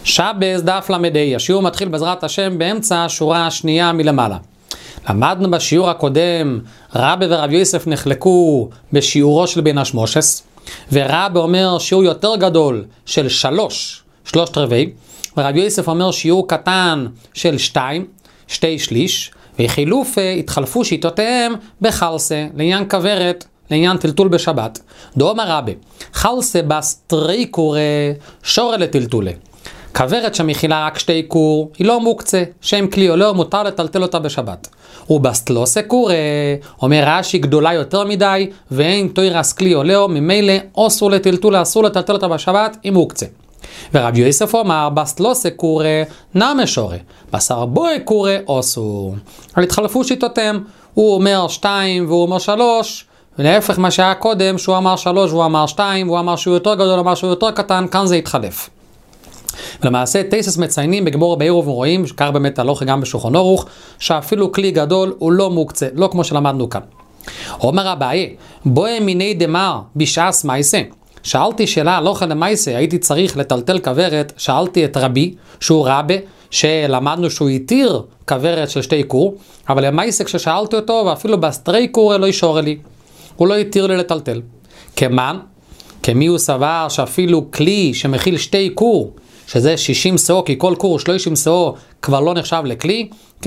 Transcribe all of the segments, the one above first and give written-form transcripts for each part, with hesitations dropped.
שבס דף למדי, השיעור מתחיל בעזרת השם באמצע השורה השנייה מלמעלה. למדנו בשיעור הקודם, רבי ורב יוסף נחלקו בשיעורו של בן השמושס, ורבי אומר שיעור יותר גדול של 3 רבעי, ורב יוסף אומר שיעור קטן של 2 שליש, וחילוף התחלפו שיטותיהם בחלסה, לעניין כברת, לעניין טלטול בשבת. דאמר רבי, חלסה בסטרי קורא שורה לטלטולה. כברת שמכילה רק 2 קור, היא לא מוקצה, שם כלי עולה מותר לטלטל אותה בשבת. ובסטלוסה קורא, אומר רש"י גדולה יותר מדי, ואין תוירס כלי עולה, ממילא אסור לטלטול, אסור לטלטל אותה בשבת, היא מוקצה. ורב יוסף אומר, בסטלוסה קורא נמה שורה, בשר בוי קורא אסור. אבל התחלפו שיטותיהם, הוא אומר 2 והוא אומר 3, ולהפך מה שהיה קודם, שהוא אמר 3 והוא אמר 2, והוא אמר שהוא יותר גדול, אמר שהוא יותר קטן, כאן זה התחלף. ולמעשה תייסס מציינים בגמור בעירוב ורואים, כך באמת הלוך גם בשולחן ערוך, שאפילו כלי גדול הוא לא מוקצה, לא כמו שלמדנו כאן. אומר אביי, בואי מיני דמר בשעס מייסה. שאלתי שאלה הלוך למייסה, הייתי צריך לטלטל כברת, שאלתי את רבי, שהוא רבי, שלמדנו שהוא יתיר כברת של 2 קור, אבל למייסה כששאלתי אותו, ואפילו בסטרי קור לא ישור לי, הוא לא יתיר לי לטלטל. כמן? כמי הוא סבר שאפילו כלי שמכיל 2 קור, שזה 60 סאו, כי כל קור 30 סאו כבר לא נחשב לכלי,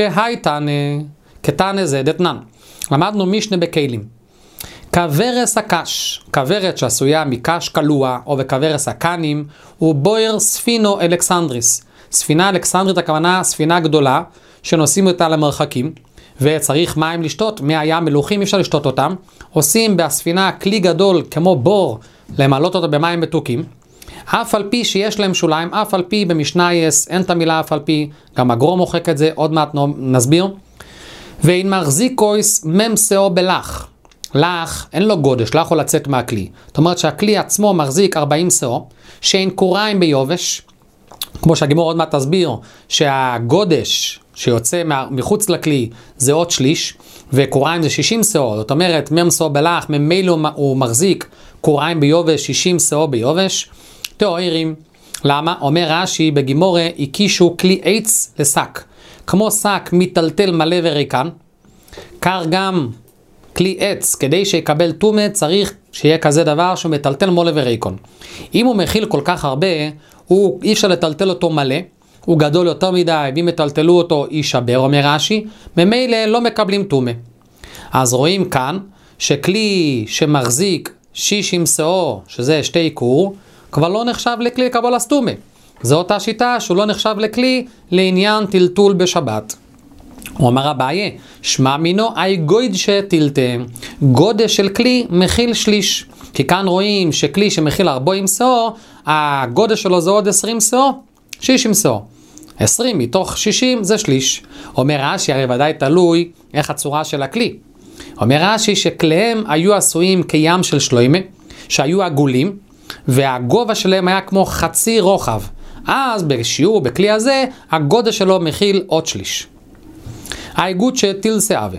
כתנא זה דתנן. למדנו משנה בכלים. כברס הקש, כברת שעשויה מקש קלוע, או בכברס הקנים, הוא בויר ספינו אלכסנדריס. ספינה אלכסנדרית הכוונה ספינה גדולה, שנוסעים אותה למרחקים, וצריך מים לשתות, מי הים מלוכים אפשר לשתות אותם, עושים בספינה כלי גדול כמו בור, למלות אותו במים מתוקים, אף על פי שיש להם שוליים, אף על פי במשנייס, אין את המילה אף על פי, גם הגרום מוחק את זה, עוד מעט נסביר. ואין מחזיקויס ממסאו בלח. לח, אין לו גודש, לא יכול לצאת מהכלי. זאת אומרת שהכלי עצמו מחזיק 40 סאו, שאין קוריים ביובש, כמו שהגימור עוד מעט תסביר, שהגודש שיוצא מחוץ לכלי זה עוד שליש, וקוריים זה 60 סאו, זאת אומרת ממסאו בלח, ממילא הוא מחזיק קוריים ביובש, 60 סאו ביובש, תיאורים. למה? אומר רש"י בגימורה, הקישו כלי עץ לשק. כמו שק מטלטל מלא וריקן, כך גם כלי עץ, כדי שיקבל טומאה, צריך שיהיה כזה דבר שהוא מטלטל מלא וריקון. אם הוא מכיל כל כך הרבה, אי אפשר לטלטל אותו מלא, הוא גדול יותר מדי, ואם יטלטלו אותו יישבר, אומר רש"י, ממילא לא מקבלים טומאה. אז רואים כאן, שכלי שמחזיק 60 סאו, שזה 2 קור, כבר לא נחשב לכלי לקבל טומאה. זו אותה שיטה שהוא לא נחשב לכלי לעניין טלטול בשבת. הוא אמר אביי, שמע מינו אי גויד שטילטה, גודש של כלי מכיל שליש. כי כאן רואים שכלי שמכיל 40 סאו, הגודש שלו זה עוד 20 סאו, 60 סאו. 20 מתוך 60 זה שליש. אומר רש"י, הרי ודאי תלוי איך הצורה של הכלי. אומר רש"י שכליהם היו עשויים כים של שלוימה, שהיו עגולים, והגובה שלהם היה כמו חצי רוחב. אז בשיעור, בכלי הזה, הגודל שלו מכיל עוד שליש. האיגוד שטיל סאווה.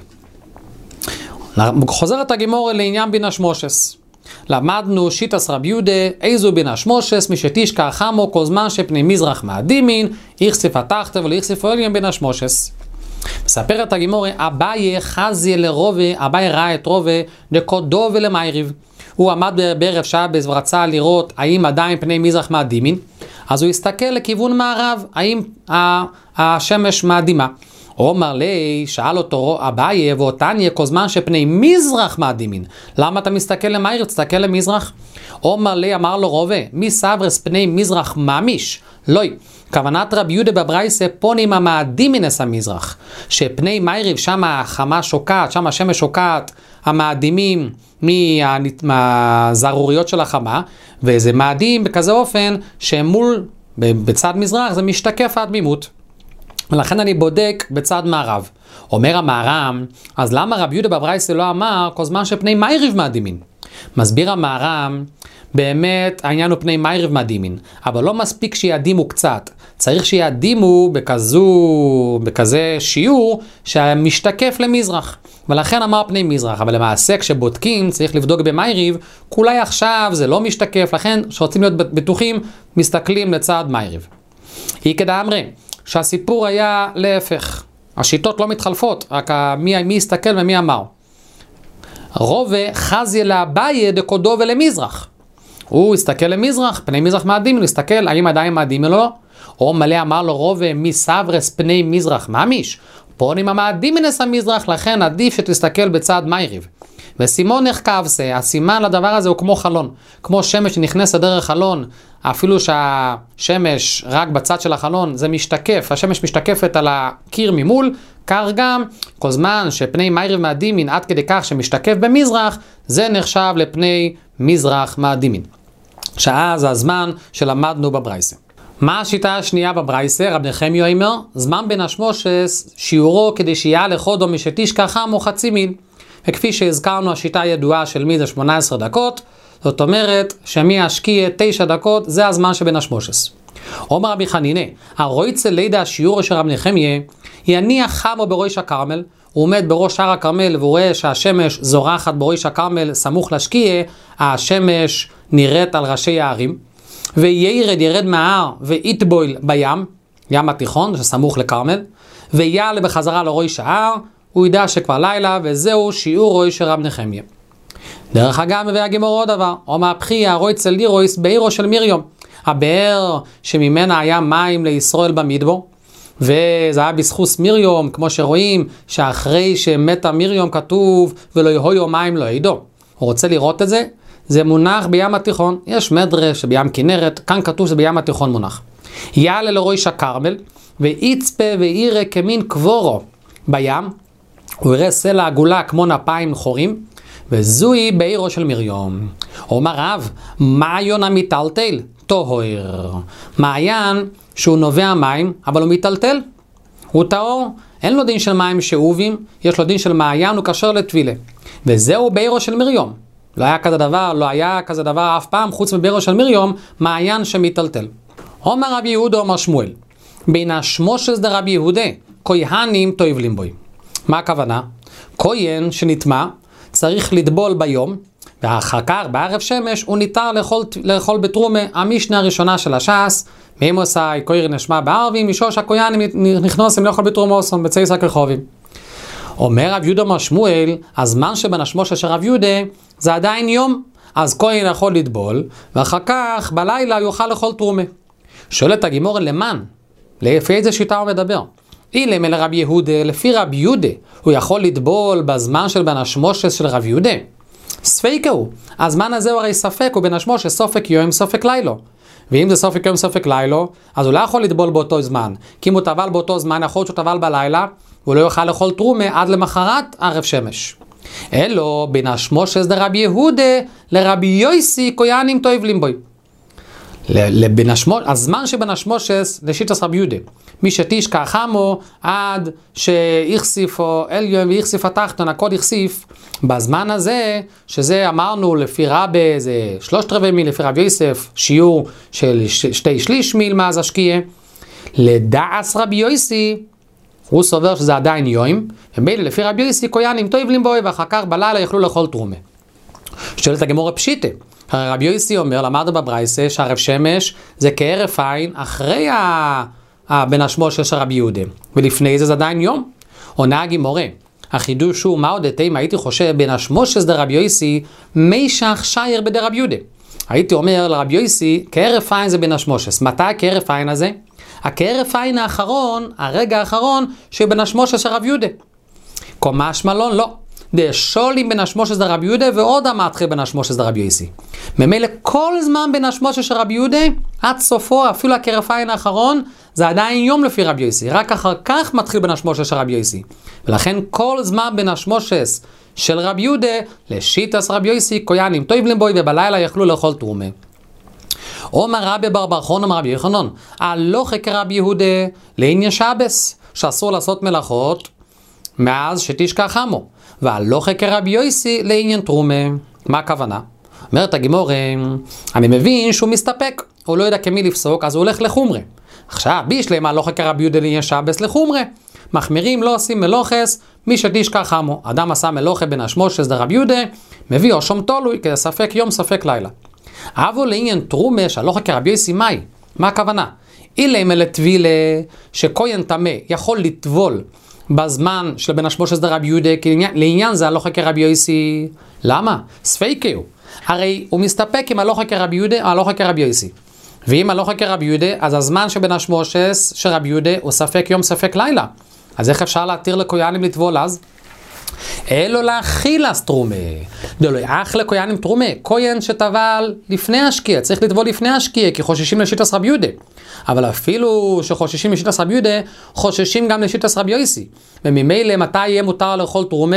חוזרת הגימורה לעניין בן השמושס. למדנו שיטס רב יהודה, איזו בן השמושס, משתישכח חמו כל זמן שפני מזרח מאדימין, איכסף התחתא ולאיכסף עליון בן השמושס. מספרת הגימורה, אביי חזי לרובה, אביי ראה את רובה, דקודו ולמייריב. הוא עמד בערב שבס ורצה לראות האם עדיין פני מזרח מאדימין, אז הוא הסתכל לכיוון מערב, האם השמש מאדימה. הוא אומר לי, שאל אותו אביי, ואותניה כל זמן שפני מזרח מאדימין. למה אתה מסתכל למייריב, תסתכל למזרח? הוא אומר לי, אמר לו רובה, מי סברס פני מזרח מאמיש? לא, כוונת רב יהודה בברייסה פונים המאדימינס המזרח, שפני מייריב שם החמה שוקעת, שם השמש שוקעת, המאדימים מהזרוריות של החמה, וזה מאדים בכזה אופן שמול, בצד מזרח זה משתקף האדמימות. ולכן אני בודק בצד מערב. אומר המהר"ם, אז למה רב יהודה בברייסה לא אמר כל זמן שפני מייריב מאדימין? מסביר המהר"ם, באמת העניין הוא פני מייריב מאדימין, אבל לא מספיק שיעדימו קצת, צריך שיעדימו בכזה שיעור שמשתקף למזרח. ולכן אמר פני מזרח, אבל למעשה כשבודקים צריך לבדוק במייריב, כולי עכשיו זה לא משתקף, לכן שרוצים להיות בטוחים, מסתכלים לצד מייריב. היא כדאמרי, שהסיפור היה להפך. השיטות לא מתחלפות, רק מי יסתכל ומי אמר. רובה חזי לאביי דקודו ולמזרח. הוא הסתכל למזרח, פני מזרח מאדים, הוא הסתכל האם עדיין מאדים או לא. או מלא אמר לו רובה מי סברס פני מזרח מאמיש. פונים המאדים מנס המזרח, לכן עדיף שתסתכל בצד מייריב. וסימון נחקב זה, הסימן לדבר הזה הוא כמו חלון. כמו שמש שנכנסת דרך חלון, אפילו שהשמש רק בצד של החלון, זה משתקף, השמש משתקפת על הקיר ממול, כך גם כל זמן שפני מייריב מאדימין עד כדי כך שמשתקף במזרח, זה נחשב לפני מזרח מאדימין. שעה זה הזמן שלמדנו בברייסה. מה השיטה השנייה בברייסה? רב נחמיה אומר, זמן בין השמושס, שיעורו כדי שיהיה לחודו משתשכח עמו חצי מין. וכפי שהזכרנו, השיטה הידועה של מי זה 18 דקות, זאת אומרת שמי השקיע 9 דקות, זה הזמן שבין השמושס. אומר רבי חנינה, הרויצה לידע השיעור של רב נחמיה, יניח חמו בראש הכרמל, הוא עומד בראש הר הכרמל והוא רואה שהשמש זורחת בראש הכרמל סמוך לשקיע, השמש נראית על ראשי הערים, ירד מההר ויטבויל בים, ים התיכון שסמוך לכרמל, ויעלה בחזרה לראש ההר, הוא ידע שכבר לילה, וזהו שיעור רוי של רב נחמיה. דרך אגב מביא הגמרא עוד דבר, או מהפכי הרויצה לירויס בעירו של מרים, הבאר שממנה היה מים לישראל במדבר, וזה היה בזכות מרים, כמו שרואים שאחרי שמתה מרים כתוב ולא יהיו מים לא ידעו. הוא רוצה לראות את זה? זה מונח בים התיכון, יש מדרש בים כנרת, כאן כתוב שבים התיכון מונח. יעלה לראש הכרמל ויצפה ויראה כמין קבורו בים, הוא יראה סלע עגולה כמו נפיים חורים, וזוהי בעירו של מרים. אומר רב, מעיין המטלטל טהור. מעיין שהוא נובע מים, אבל הוא מטלטל, הוא טהור, אין לו דין של מים שאובים, יש לו דין של מעיין, הוא קשר לטבילה. וזהו בעירו של מרים. לא היה כזה דבר אף פעם, חוץ מבעירו של מרים, מעיין שמטלטל. אומר רבי יהודה אומר שמואל, בין השמושס דרבי יהודה, כהנים טובלים בוי. מה הכוונה? כהן שנטמע צריך לטבול ביום, ואחר כך בערב שמש הוא ניתר לאכול בתרומה. המשנה הראשונה של הש"ס, מימוסאי כהן נשמע בערבים, משוש הכהנים נכנסים לאכול בתרומה אוסון בצייסה כרחובים. אומר רב יהודה אומר שמואל, הזמן שבין השמושס של רב יהודה זה עדיין יום, אז כהן יכול לטבול, ואחר כך בלילה יוכל לאכול תרומה. שואלת הגמרא למען, לפי איזה שיטה הוא מדבר? אילם אל רבי יהודה, לפי רבי יהודה, הוא יכול לטבול בזמן של בין השמושס של רבי יהודה. ספק הוא, הזמן הזה הוא הרי ספק, הוא בין השמושס סופק יום סופק לילו. ואם זה סופק יום סופק לילו, אז הוא לא יכול לטבול באותו זמן. כי אם הוא טבל באותו זמן, יכול להיות שהוא טבל בלילה, הוא לא יוכל לאכול תרומה עד למחרת ערב שמש. אלו בין השמושס דרבי יהודה לרבי יויסי כהנים טובלים בוי. הזמן שבין השמושס לשיטת רבי יהודה, מי שתשכח עמו עד שיחסיפו עליון ויחסיף התחתון, הקוד יחסיף, בזמן הזה, שזה אמרנו לפי רבי זה 3/4 מיל, לפי רבי יוסף שיעור של 2/3 מיל מאז השקיע, לדעס רבי יוסי הוא סובר שזה עדיין יום, ומילא לפי רבי יוסי כהנים טובלים בוי, ואחר כך בלילה יוכלו לאכול תרומה. שואלת הגמרא פשיטה, הרי רבי יוסי אומר, למדנו בברייסה שערב שמש זה כהרף עין אחרי בין השמושס של רבי יהודה, ולפני זה עדיין יום. עונה הגמרא, החידוש הוא מה עוד אם הייתי חושב בין השמושס דרבי יוסי מישך שייר בדרבי יהודה. הייתי אומר לרבי יוסי כהרף עין זה בין השמושס. מתי כהרף עין הזה? הכהרף עין האחרון, הרגע האחרון שבין השמושס של רבי יהודה. קומש מלון לא. דשולים בין השמושס דרבי יהודה ועוד המתחיל בין השמושס דרבי יוסי. ממילא כל זמן בין השמושס של רבי יהודה עד סופו, אפילו הכהרף עין האחרון, זה עדיין יום לפי רבי יוסי. רק אחר כך מתחיל בין השמושס של רבי יוסי. ולכן כל זמן בין השמושס של רבי יהודה לשיטת רבי יוסי כהנים טובלים בוי, ובלילה יכלו לאכול תרומה. אומר רבי בר בר חון אומר רבי יוחנן, הלכה כרבי יהודה לעניין שבס, שאסור לעשות מלאכות מאז שתשכח עמו, והלכה כרבי יוסי לעניין תרומה. מה הכוונה? אומרת הגמרא, אני מבין שהוא מסתפק, הוא לא יודע כמי לפסוק, אז הוא הולך לחומרה. עכשיו בישלמה הלכה כרבי יהודה לעניין שבס לחומרה, מחמירים לא עושים מלוכס מי שתשכח עמו. אדם עשה מלוכה בין השמושס דרבי יהודה, מביא או שום תולוי כספק יום ספק לילה. אבל לעניין תרומה שהלכה כרבי יוסי מאי, מה הכוונה? אילי מלטבילה, שכהן טמא יכול לטבול בזמן של בן השמושס דרבי יהודה, כי לעניין זה הלוכה כרבי יוסי. למה? ספיקהו. הרי הוא מסתפק עם הלוכה כרבי יהודה או הלוכה כרבי יוסי. ואם הלוכה כרבי יהודה, אז הזמן שבן השמושס של רבי יהודה הוא ספק יום ספק לילה. אז איך אפשר להתיר לכהנים לטבול אז? אלו להכילס תרומה. דלו אך לכהנים תרומה. כהן שטבל לפני השקיע, צריך לטבול לפני השקיע, כי חוששים לשיטס רבי יהודה. אבל אפילו שחוששים לשיטס רבי יהודה, חוששים גם לשיטס רבי יוסי. וממילא מתי יהיה מותר לאכול תרומה?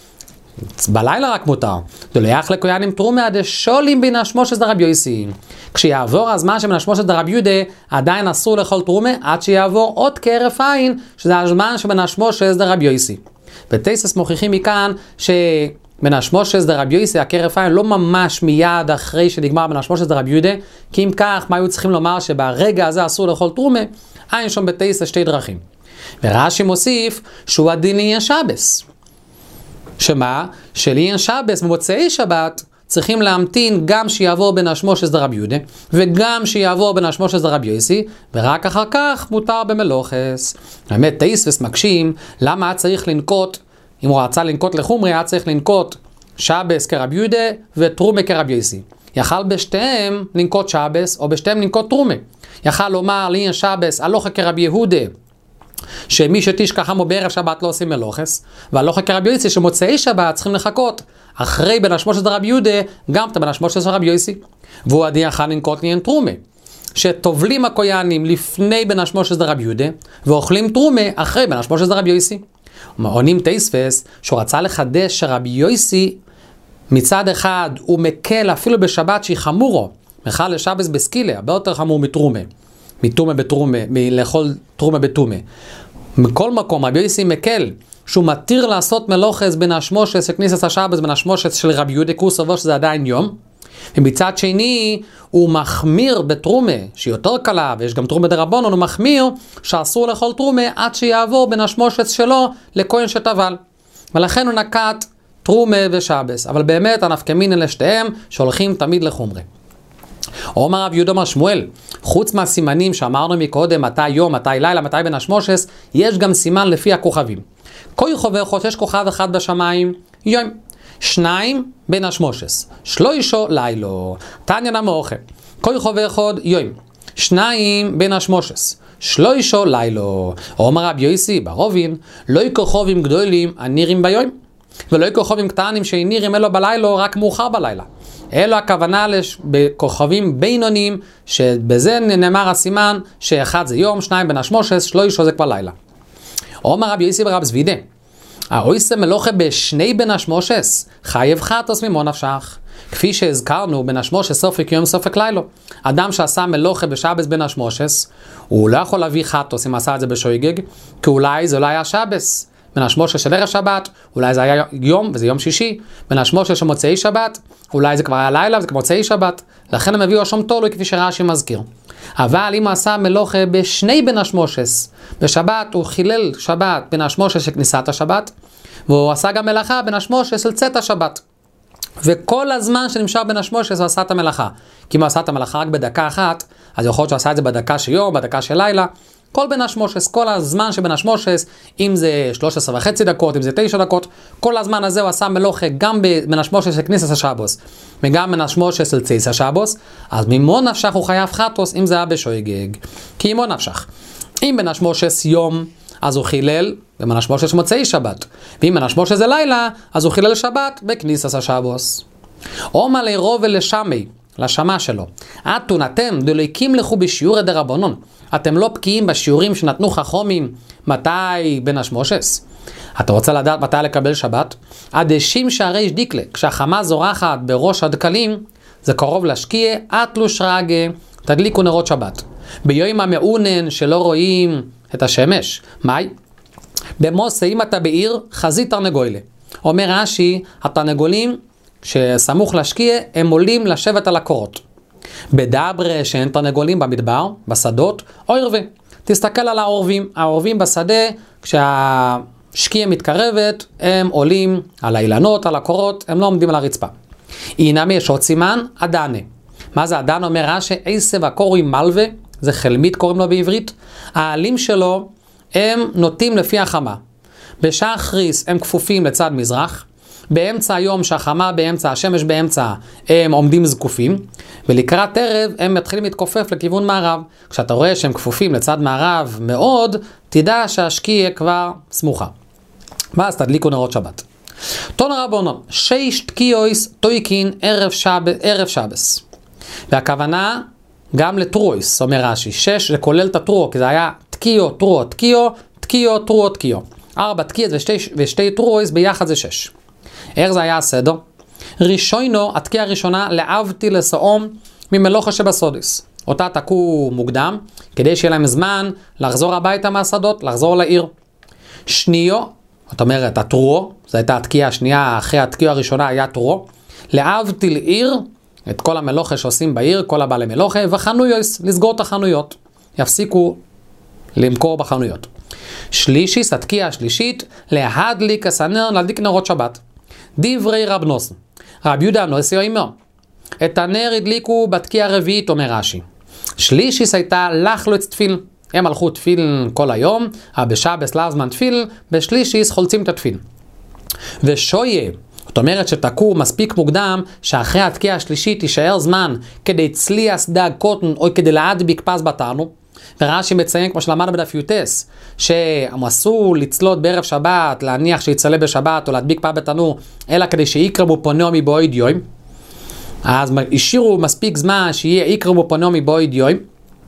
בלילה רק מותר. דלו אך לכהנים תרומה עד שולים בין השמושס דרבי יוסי. כשיעבור הזמן שבין השמושס דרבי יהודה, עדיין אסור לאכול תרומה, עד שיעבור עוד כהרף עין, שזה הזמן שבין השמושס דרבי יוסי. ותייסס מוכיחים מכאן שבן השמושס דרבי יוסי, הכהרף עין, לא ממש מיד אחרי שנגמר בן השמושס דרבי יהודה, כי אם כך, מה היו צריכים לומר שברגע הזה אסור לאכול תרומה? אין שם בתייסס שתי דרכים. ורש"י מוסיף שהוא הדין לעניין שבס. שמה? שלעניין שבס במוצאי שבת צריכים להמתין גם שיעבור בין השמושס דרבי יהודה, וגם שיעבור בין השמושס דרבי יוסי, ורק אחר כך מותר במלוכס. האמת, תייסס מקשים, למה היה צריך לנקוט, אם הוא רצה לנקוט לחומרי, היה צריך לנקוט שבס כרבי יהודה ותרומה כרבי יוסי. יכל בשתיהם לנקוט שבס, או בשתיהם לנקוט תרומה. יכל לומר לעניין שבס, הלוכה כרבי יהודה, שמי שתשכח עמו בערב שבת לא עושים מלוכס, והלוכה כרבי יוסי שמוצאי שבת צריכים לחכות אחרי בין השמושס דרבי יהודה, גם בין השמושס דרבי יוסי. והוא הדין יכול לנקוט לעניין תרומה, שטובלים הכהנים לפני בין השמושס דרבי יהודה, ואוכלים תרומה אחרי בין השמושס דרבי יוסי. עונים תייספס שהוא רצה לחדש שרבי יוסי מצד אחד הוא מקל אפילו בשבת שהיא חמורו, מחל לשבס בסקילה, הרבה יותר חמור מתרומה. מתומה בתרומה, מלאכול תרומה בתומה. מכל מקום, רבי יוסי מקל, שהוא מתיר לעשות מלוכס בין השמושס, שכניסת השבס בין השמושס של רבי יהודה, כי הוא סובר שזה עדיין יום. ומצד שני, הוא מחמיר בתרומה, שהיא יותר קלה, ויש גם תרומה דרבנן, הוא מחמיר שאסור לאכול תרומה עד שיעבור בין השמושס שלו לכהן שטבל. ולכן הוא נקט תרומה ושבס. אבל באמת, הנפקמינן לשתיהם, שהולכים תמיד לחומרה. אומר רב יהודה אמר שמואל, חוץ מהסימנים שאמרנו מקודם, מתי יום, מתי לילה, מתי בין השמושס, יש גם סימן לפי הכוכבים. כל חובר חוץ, יש כוכב אחד בשמיים, יום. 2 בין השמושס. 3 לילו. תניא נמוכם. כל חובר חוד יום. 2 בין השמושס. 3 לילו. אומר רבי יוסי ברובין, לא כוכבים גדולים הנירים ביום, ולא כוכבים קטנים שנירים אלו בלילה, רק מאוחר בלילה. אלו הכוונה בכוכבים בינוניים, שבזה נאמר הסימן שאחד זה יום, 2 בין השמושס, 3 זה כבר לילה. אומר רבי יוסי ברב זבידה, האויסה מלוכה בשני בין השמושס, חייב חטוס ממו נפשך. כפי שהזכרנו, בין השמושס סופק יום סופק לילה. אדם שעשה מלוכה בשבס בין השמושס, הוא לא יכול להביא חטוס אם עשה את זה בשויגג, כי אולי זה לא היה שבס. בין השמושס של ערב שבת, אולי זה היה יום וזה יום שישי. בין השמושס של מוצאי שבת, אולי זה כבר היה לילה וזה מוצאי שבת. לכן הם הביאו השום תולוי כפי שרש"י מזכיר. אבל אם הוא עשה מלוכה בשני בין השמושס, בשבת הוא חילל שבת בין השמושס של כניסת השבת, והוא עשה גם מלאכה בין השמושס של צאת השבת. וכל הזמן שנמשך בין השמושס הוא עשה את המלאכה. כי אם הוא עשה את המלאכה רק בדקה אחת, אז יכול להיות שהוא עשה את זה בדקה של יום, בדקה של לילה. כל בין השמושס, כל הזמן שבין השמושס, אם זה 13.5 דקות, אם זה 9 דקות, כל הזמן הזה הוא עשה מלוכה גם בין השמושס של כניסת השבוס, וגם בין השמושס של צייס השבוס, אז ממו נפשך הוא חייב חטוס אם זה היה בשויגג. כי ממו נפשך. אם בין השמושס יום, אז הוא חילל בין השמושס של מוצאי שבת. ואם בין השמושס זה לילה, אז הוא חילל שבת בכניסת השבוס. אומר לרוב ולשמי, לשמה שלו. אתון אתם דלויקים לכו בשיעור דרבנן. אתם לא בקיאים בשיעורים שנתנו חכמים מתי בין השמושס. אתה רוצה לדעת מתי לקבל שבת? עדשים שערי דיקלה, כשהחמה זורחת בראש הדקלים, זה קרוב להשקיע, אתלו שרגה, תדליקו נרות שבת. ביום המעונן שלא רואים את השמש. מאי? במוסה, אם אתה בעיר, חזית תרנגוילה. אומר רש"י, התרנגולים שסמוך להשקיע, הם עולים לשבת על הקורות. בדברה שאין תרנגולים במדבר, בשדות, או ערווה. תסתכל על העורבים. העורבים בשדה, כשהשקיע מתקרבת, הם עולים על האילנות, על הקורות, הם לא עומדים על הרצפה. הנה יש עוד סימן, אדנה. מה זה אדנה? אומר רש"י, עשב הקורוי מלווה, זה חלמית קוראים לו בעברית, העלים שלו הם נוטים לפי החמה. בשחריס הם כפופים לצד מזרח, באמצע היום שהחמה באמצע, השמש באמצע, הם עומדים זקופים, ולקראת ערב הם מתחילים להתכופף לכיוון מערב. כשאתה רואה שהם כפופים לצד מערב מאוד, תדע שהשקיע כבר סמוכה. ואז תדליקו נרות שבת. תונה רבונון, 6 תקיעויס תויקין ערב שבס. והכוונה גם לטרויס, אומר רש"י. 6 זה כולל את הטרו, כי זה היה תקיעו, טרו, תקיעו, תקיעו, טרו, תקיעו. 4 תקיעות ושתי טרויס ביחד זה 6. איך זה היה הסדר? ראשונו, התקיעה הראשונה, להבתי לסעום ממלוכה שבסודיס. אותה תקעו מוקדם, כדי שיהיה להם זמן לחזור הביתה מהשדות, לחזור לעיר. שניו, זאת אומרת, הטרו, זו הייתה התקיעה השנייה, אחרי התקיעה הראשונה היה טרו, להבתי לעיר, את כל המלוכה שעושים בעיר, כל הבעלי מלוכה, וחנויוס, לסגור את החנויות. יפסיקו למכור בחנויות. שלישיס, התקיעה השלישית, להדליק הסנר, להדליק נרות שבת. דברי רב נוסן, רב יהודה הנוסי אומר, את הנר הדליקו בתקיעה הרביעית, אומר רש"י. שלישיס הייתה לחלוץ תפיל, הם הלכו תפיל כל היום, בשבס לזמן תפיל, בשלישיס חולצים את התפיל. ושויה, זאת אומרת שתקעו מספיק מוקדם, שאחרי התקיעה השלישית יישאר זמן, כדי צליאס דג קוטן, או כדי להדביק פס בתרנו, ורש"י מציין, כמו שלמדנו בדף יוטס, שהם עשו לצלות בערב שבת, להניח שיצלה בשבת, או להדביק פס בתנור, אלא כדי שיקרמו פונומי בויד יום. אז השאירו מספיק זמן שיהיה יקרמו פונומי בויד יום,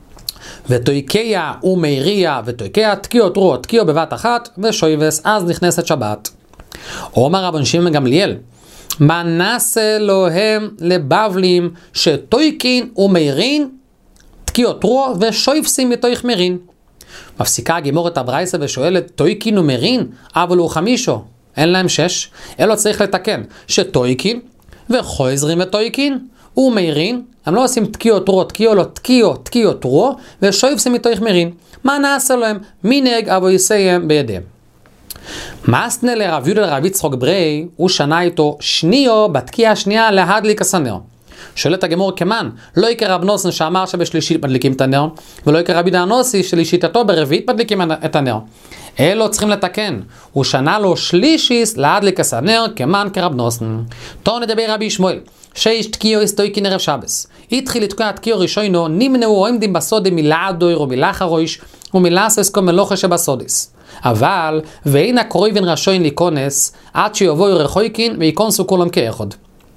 ותויקיה ומאיריה ותויקיה, תקיעו טרו, תקיעו בבת אחת, ושויבס, אז נכנסת שבת. אומר רבן שמעון גמליאל, מה נעשה להם לבבלים שתויקין ומאירין, תקיעו טרו ושויבסים מתויך מרין. מפסיקה הגימורת הברייסה ושואלת, תויקין ומאירין, אבל הוא 5, אין להם 6, אלו צריך לתקן, שתויקין וחוזרים ותויקין ומאירין, הם לא עושים תקיעו טרו, תקיעו לא תקיעו טרו, ושויבסים מתויך מרין. מה נעשה להם? מנהג אבו יסיים בידיהם. מאסנה לרב יהודה לרב יצחק ברי, הוא שנה איתו שניו בתקיעה השנייה להדליק הסנר. שואלת הגמור כמן, לא יקר רב נוסן שאמר שבשלישית מדליקים את הנר, ולא יקר רבי דנוסי שלשיטתו ברביעית מדליקים את הנר. אלו צריכים לתקן, הוא שנה לו שלישיס להדליק הסנר כמן כרב נוסן. תור נדבר רבי שמואל, 6 תקיעו הסתויקין ערב שבס. התחיל לתקוע תקיעו ראשונו, נמנעו עומדים בסודי מלעדויר ומלאחרויש ומלעסס מלוכה שבסודיס. אבל ואין הקרויבין רשוין להיכנס עד שיבואו רחויקין וייכנסו כולם כאחד.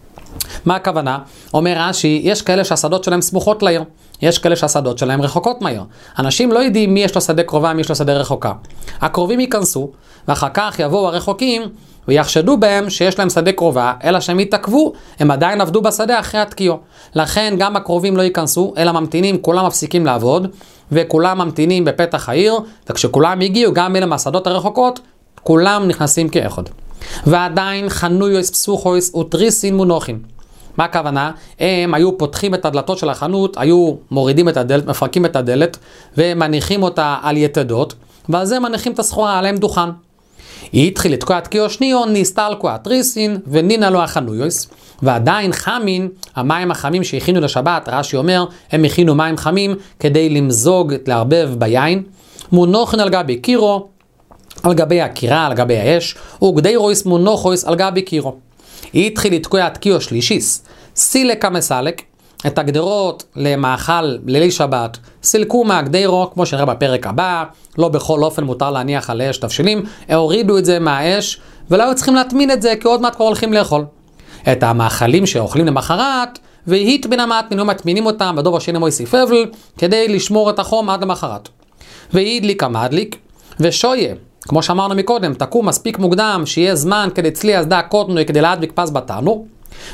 מה הכוונה? אומר רש"י, יש כאלה שהשדות שלהם סמוכות לעיר, יש כאלה שהשדות שלהם רחוקות מהעיר. אנשים לא יודעים מי יש לו שדה קרובה, מי יש לו שדה רחוקה. הקרובים ייכנסו, ואחר כך יבואו הרחוקים ויחשדו בהם שיש להם שדה קרובה, אלא שהם יתעכבו, הם עדיין עבדו בשדה אחרי התקיעו. לכן גם הקרובים לא ייכנסו, אלא ממתינים, כולם מפסיקים לעבוד, וכולם ממתינים בפתח העיר, וכשכולם הגיעו, גם אלה מהשדות הרחוקות, כולם נכנסים כאחד. ועדיין חנויוס פסוחויס ותריסין מונוחים. מה הכוונה? הם היו פותחים את הדלתות של החנות, היו מורידים את הדלת, מפרקים את הדלת, ומניחים אותה על יתדות, ועל זה מניחים את הסחורה עליהם דוכן. היא התחיל לתקוע את קיו שניו, נסתלקו התריסין, ונינה לו החנויוס, ועדיין חמין, המים החמים שהכינו לשבת, רש"י אומר, הם הכינו מים חמים כדי למזוג, לערבב ביין, מונוחן על גבי קירו, על גבי הקירה, על גבי האש, וגדי רויס מונוחויס על גבי קירו. היא התחיל לתקוע את קיו שלישיס, סילק המסלק, את הגדרות למאכל ליל שבת, סילקו מהגדרו, כמו שנראה בפרק הבא, לא בכל אופן מותר להניח על האש תבשילים, הורידו את זה מהאש, ולא היו צריכים להטמין את זה, כי עוד מעט כבר הולכים לאכול. את המאכלים שאוכלים למחרת, והית בין המטמינים, מטמינים אותם בדוב השני מויסי פבל, כדי לשמור את החום עד למחרת. והדליק המדליק, ושויה, כמו שאמרנו מקודם, תקום מספיק מוקדם, שיהיה זמן כדי צלי הסדה קוטנו, כדי להדביק פס בתרנו,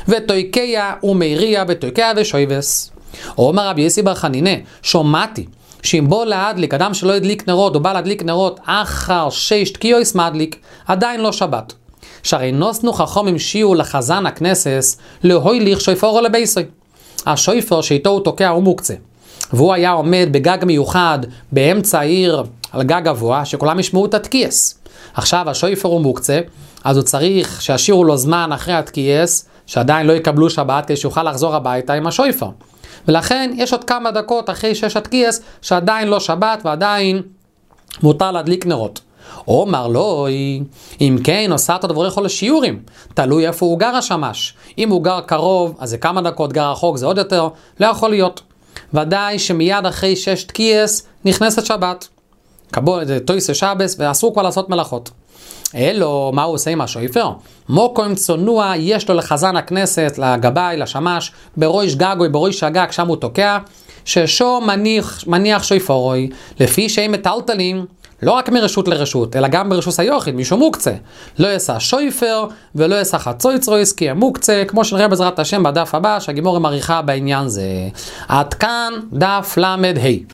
ותויקיה ומאיריה ותויקיה ושויבס. אומר רבי יוסי בר חנינה, שומעתי, שאם בוא להדליק, אדם שלא ידליק נרות, או בא להדליק נרות, אחר 6 תקיעויס מדליק, עדיין לא שבת. שהרי נוסנו חכמים שיעו לחזן הכנסס, להויליך שויפורו לבייסוי. השויפור שאיתו הוא תוקע הוא מוקצה. והוא היה עומד בגג מיוחד, באמצע העיר, על גג גבוה, שכולם ישמעו את התקיעס. עכשיו השויפור הוא מוקצה, אז הוא צריך שישאירו לו זמן אחרי התקיעס, שעדיין לא יקבלו שבת, כדי שיוכל לחזור הביתה עם השויפור. ולכן יש עוד כמה דקות אחרי 6 התקיעס שעדיין לא שבת ועדיין מותר להדליק נרות. אומר לו, אם כן, עושה את הדברי חול לשיעורים, תלוי איפה הוא גר השמש. אם הוא גר קרוב, אז זה כמה דקות, גר רחוק זה עוד יותר, לא יכול להיות. ודאי שמיד אחרי 6 תקיעס נכנסת שבת. תויסה שבס, ואסור כבר לעשות מלאכות. אלו, מה הוא עושה עם השויפר? מוקוים צונוע יש לו לחזן הכנסת, לגבי, לשמש, בראש גגוי, בראש הגג, שם הוא תוקע, ששו מניח שויפורוי, לפי שהם מטלטלים, לא רק מרשות לרשות, אלא גם ברשות היוחד, מישהו מוקצה. לא יעשה שויפר ולא יעשה חצויצרויס, כי הם מוקצה, כמו שנראה בעזרת השם בדף הבא, שהגימור מעריכה בעניין זה. עד כאן דף למד ה'.